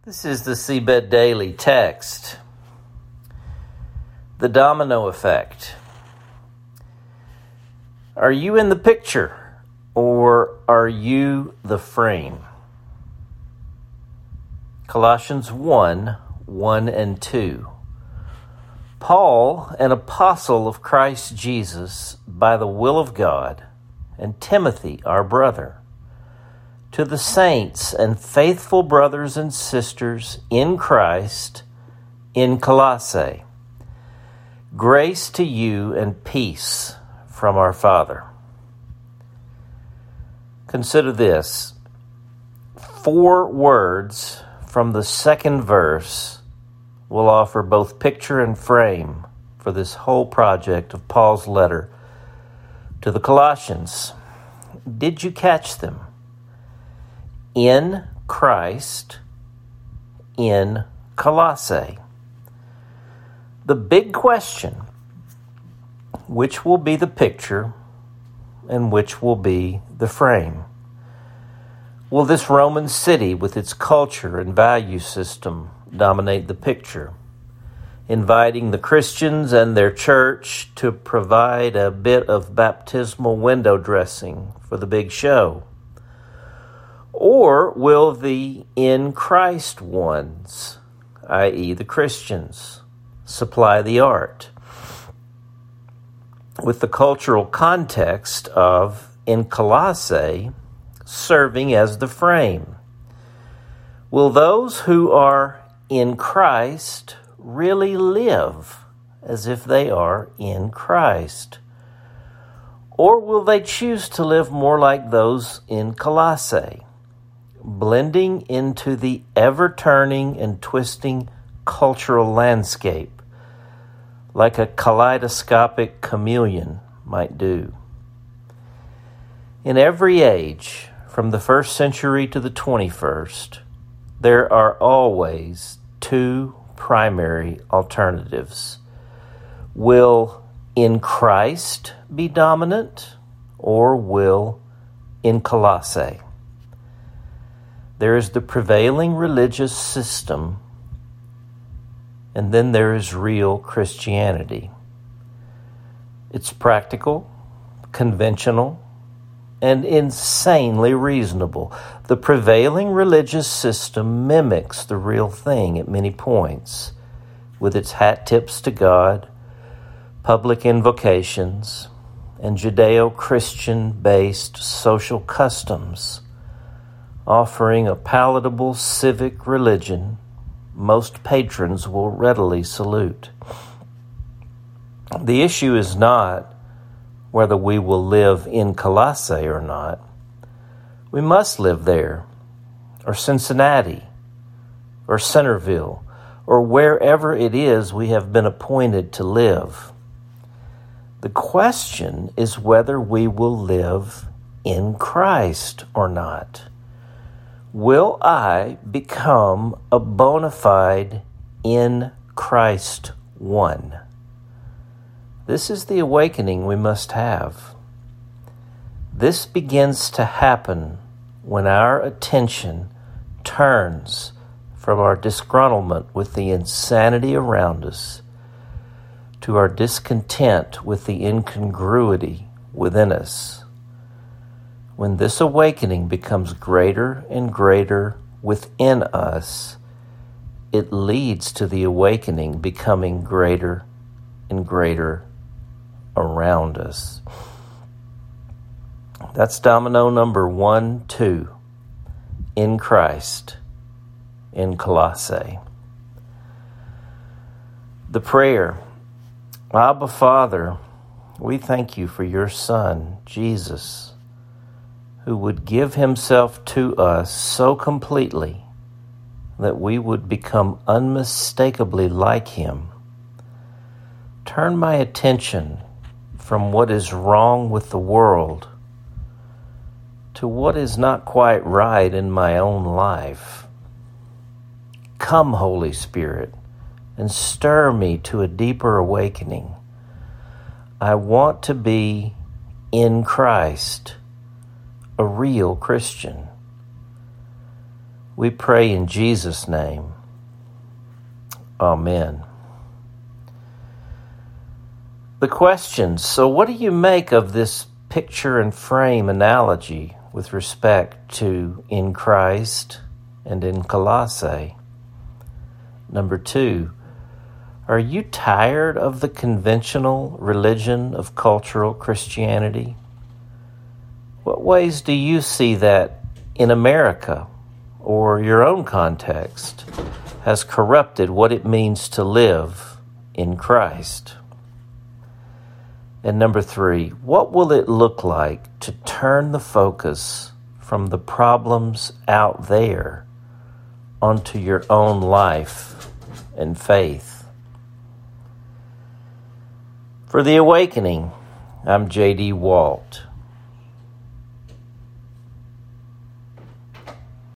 This is the Seabed Daily text. The domino effect. Are you in the picture or are you the frame? Colossians 1:1 and 2. Paul, an apostle of Christ Jesus, by the will of God, and Timothy, our brother, to the saints and faithful brothers and sisters in Christ in Colossae, grace to you and peace from our Father. Consider this. 4 words from the second verse will offer both picture and frame for this whole project of Paul's letter to the Colossians. Did you catch them? In Christ, in Colossae. The big question, which will be the picture and which will be the frame? Will this Roman city with its culture and value system dominate the picture, inviting the Christians and their church to provide a bit of baptismal window dressing for the big show? Or will the in Christ ones, i.e. the Christians, supply the art? With the cultural context of in Colossae serving as the frame. Will those who are in Christ really live as if they are in Christ? Or will they choose to live more like those in Colossae, blending into the ever-turning and twisting cultural landscape, like a kaleidoscopic chameleon might do? In every age, from the 1st century to the 21st, there are always 2 primary alternatives. Will in Christ be dominant, or will in Colossae? There is the prevailing religious system, and then there is real Christianity. It's practical, conventional, and insanely reasonable. The prevailing religious system mimics the real thing at many points, with its hat tips to God, public invocations, and Judeo-Christian-based social customs, offering a palatable civic religion most patrons will readily salute. The issue is not whether we will live in Colossae or not. We must live there, or Cincinnati, or Centerville, or wherever it is we have been appointed to live. The question is whether we will live in Christ or not. Will I become a bona fide in Christ one? This is the awakening we must have. This begins to happen when our attention turns from our disgruntlement with the insanity around us to our discontent with the incongruity within us. When this awakening becomes greater and greater within us, it leads to the awakening becoming greater and greater around us. That's domino number 1, 2, in Christ, in Colossae. The prayer, Abba Father, we thank you for your Son, Jesus, who would give himself to us so completely that we would become unmistakably like him. Turn my attention from what is wrong with the world to what is not quite right in my own life. Come, Holy Spirit, and stir me to a deeper awakening. I want to be in Christ, a real Christian. We pray in Jesus' name. Amen. The questions. So what do you make of this picture and frame analogy with respect to in Christ and in Colossae? Number 2, are you tired of the conventional religion of cultural Christianity? What ways do you see that in America or your own context has corrupted what it means to live in Christ? And number 3, what will it look like to turn the focus from the problems out there onto your own life and faith? For The Awakening, I'm J.D. Walt.